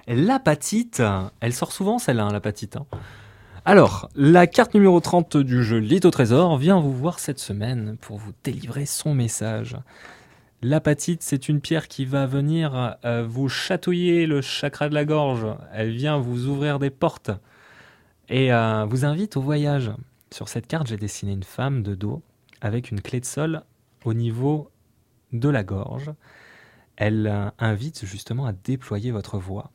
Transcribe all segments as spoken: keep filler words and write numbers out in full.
L'apatite, elle sort souvent celle-là, hein, l'apatite. Hein. Alors, la carte numéro trente du jeu Lit au trésor vient vous voir cette semaine pour vous délivrer son message. L'apatite, c'est une pierre qui va venir euh, vous chatouiller le chakra de la gorge. Elle vient vous ouvrir des portes et euh, vous invite au voyage. Sur cette carte, j'ai dessiné une femme de dos avec une clé de sol au niveau de la gorge. Elle euh, invite justement à déployer votre voix.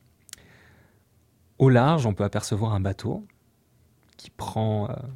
Au large, on peut apercevoir un bateau qui prend euh,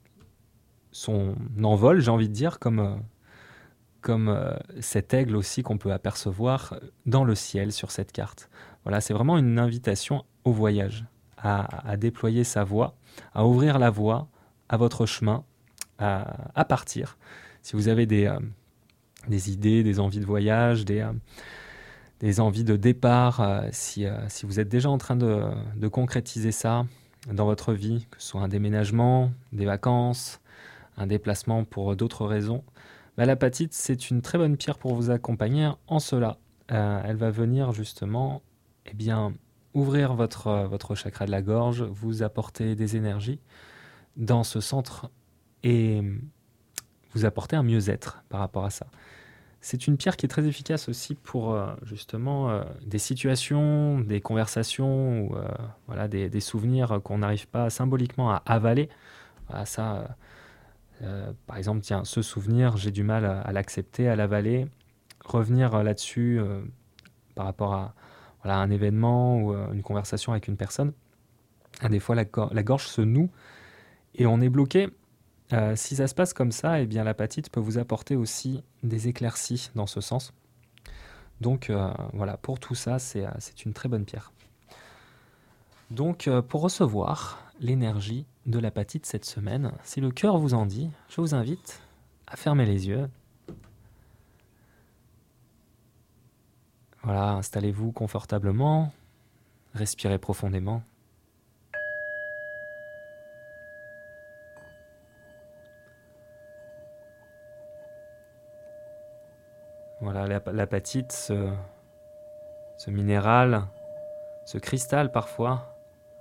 son envol, j'ai envie de dire, comme, euh, comme euh, cet aigle aussi qu'on peut apercevoir dans le ciel sur cette carte. Voilà, c'est vraiment une invitation au voyage, à, à déployer sa voix, à ouvrir la voie à votre chemin, à, à partir. Si vous avez des, euh, des idées, des envies de voyage, des... Euh, des envies de départ, euh, si, euh, si vous êtes déjà en train de, de concrétiser ça dans votre vie, que ce soit un déménagement, des vacances, un déplacement pour d'autres raisons, bah, l'apatite, c'est une très bonne pierre pour vous accompagner en cela. Euh, elle va venir justement eh bien, ouvrir votre, votre chakra de la gorge, vous apporter des énergies dans ce centre et vous apporter un mieux-être par rapport à ça. C'est une pierre qui est très efficace aussi pour euh, justement euh, des situations, des conversations, ou euh, voilà, des, des souvenirs qu'on n'arrive pas symboliquement à avaler. Voilà, ça, euh, euh, par exemple, tiens, ce souvenir, j'ai du mal à, à l'accepter, à l'avaler. Revenir euh, là-dessus euh, par rapport à voilà, un événement ou euh, une conversation avec une personne. Ah, des fois, la, cor- la gorge se noue et on est bloqué. Euh, si ça se passe comme ça, eh bien l'apatite peut vous apporter aussi des éclaircies dans ce sens. Donc euh, voilà, pour tout ça, c'est, euh, c'est une très bonne pierre. Donc euh, pour recevoir l'énergie de l'apatite cette semaine, si le cœur vous en dit, je vous invite à fermer les yeux. Voilà, installez-vous confortablement, respirez profondément. Voilà, l'ap- l'apatite, ce, ce minéral, ce cristal parfois,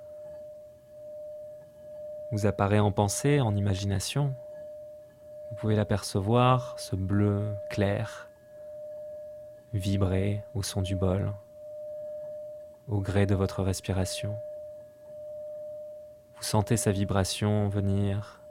vous apparaît en pensée, en imagination. Vous pouvez l'apercevoir, ce bleu clair, vibrer au son du bol, au gré de votre respiration. Vous sentez sa vibration venir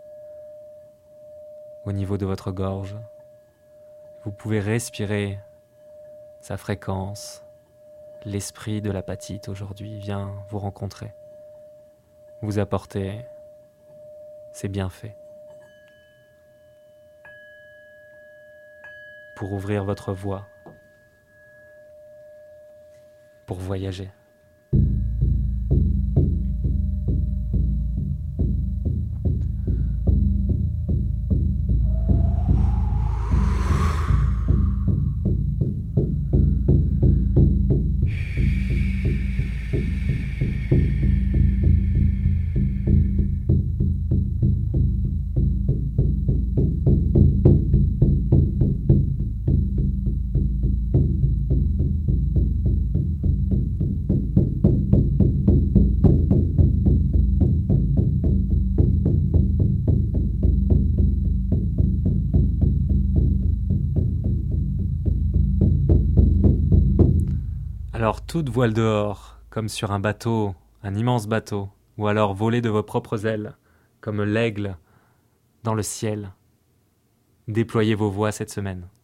au niveau de votre gorge. Vous pouvez respirer sa fréquence. L'esprit de l'apatite aujourd'hui vient vous rencontrer, vous apporter ses bienfaits pour ouvrir votre voie, pour voyager. Alors toute voile dehors, comme sur un bateau, un immense bateau, ou alors voler de vos propres ailes, comme l'aigle dans le ciel. Déployez vos voix cette semaine.